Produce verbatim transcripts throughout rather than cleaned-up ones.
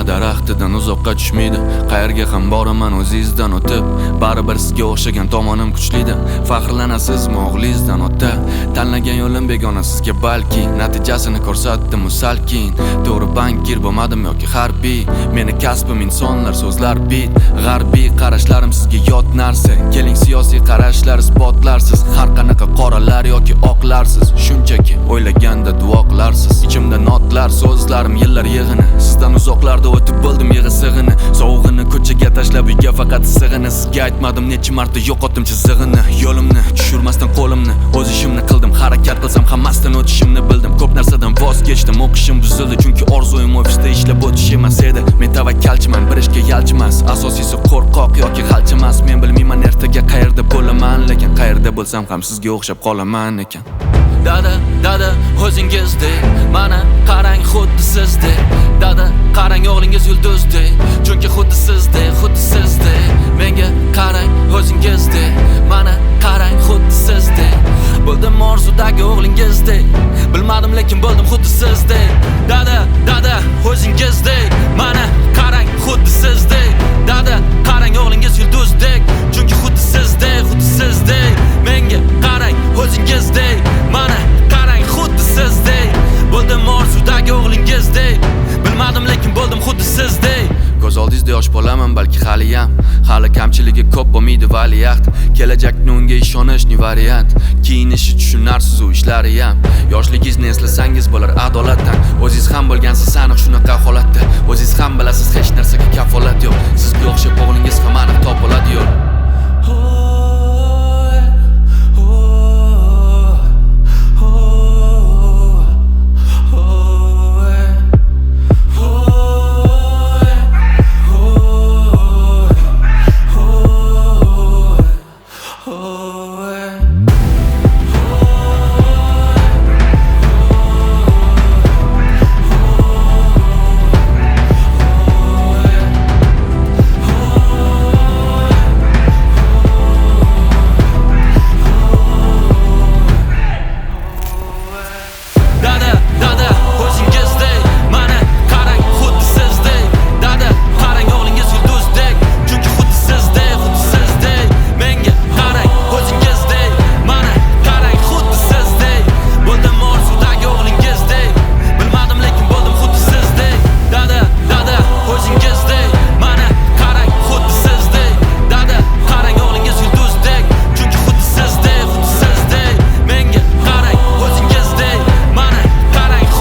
daraxtidan uzoqqa tushmaydi. Qayerga ham boraman o'zingizdan o'tib, baribir sizga o'xshagan tomonim kuchlidir. Faxrlanasizmi o'g'lingizdan o'tda? Tanlagan yo'lim begona sizga balki, natijasini ko'rsatdim u salkin. To'g'ri bankir bo'lmadim yoki harbiy, meni kasbim insonlar so'zlar bit. G'arbiy qarashlarim sizga yot narsa, keling siyosiy qarashlar isbotlarsiz. Har qanaqa qoralar yoki oqlarsiz, shunchaki o'ylaganda duo qilarsiz. Ichimda notlar, so'zlarim yillar yig'ini, sizdan uzoqlarda o'tib bo'ldim yig'i sig'ini. Sovug'ini ko'chaga tashlab uyga faqat sig'ini. Sizga aytmadim necha marta yo'qotdim chizig'ini. Yo'limni tushirmasdan qo'limni, o'z ishimni qildim. Harakat qilsam hammasdan o'tishimni bildim. Ko'p narsadan voz kechdim, o'qishim buzildi chunki orzuim ofisda ishlab o'tish emas edi. Men tavakkalchiman, bir ishga yalchimas. Asosiysi qo'rqoq yoki xalchimas. Men bilmayman ertaga qayerda bo'laman, lekin qayerda bo'lsam ham sizga o'xshab qolaman ekan. Dada, dada, o'zingizdek, mana qarang xuddi sizdek. Dada, qarang o'g'lingiz yulduzdek, chunki xuddi sizdek, xuddi sizdek. Menga qarang o'zingizdek, mana qarang xuddi sizdek. Bo'ldim orzudagi o'g'lingizdek, bilmadim lekin bo'ldim xuddi sizdek. Dada, dada, o'zingizdek, mana qarang xuddi sizdek. Dada, qarang o'g'lingiz yulduzdek, chunki xuddi sizdek, xuddi sizdek. Menga qarang o'zingizdek, mana qarang xuddi sizdek. Bo'ldim orzudagi o'g'lingizdek, bilmadim lekin bo'ldim xuddi sizdek. Ko'z oldingizda yosh bolaman balki haliyam, hali kamchiligi ko'p bo'lmaydi valiahd. Kelajakni unga ishonish ni variant, kiyinishi tushunarsiz u ishlari ham. Yoshligingizni eslasangiz bo'lar adolatdan, o'zingiz ham bo'lgansiz aniq shunaqa holatda. O'zingiz ham bilasiz hech narsaga kafolat yo'q, sizga o'xshab o'g'lingiz ham aniq topiladi yo'l.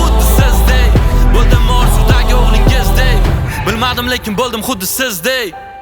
Lekin bo'ldim xuddi sizdek.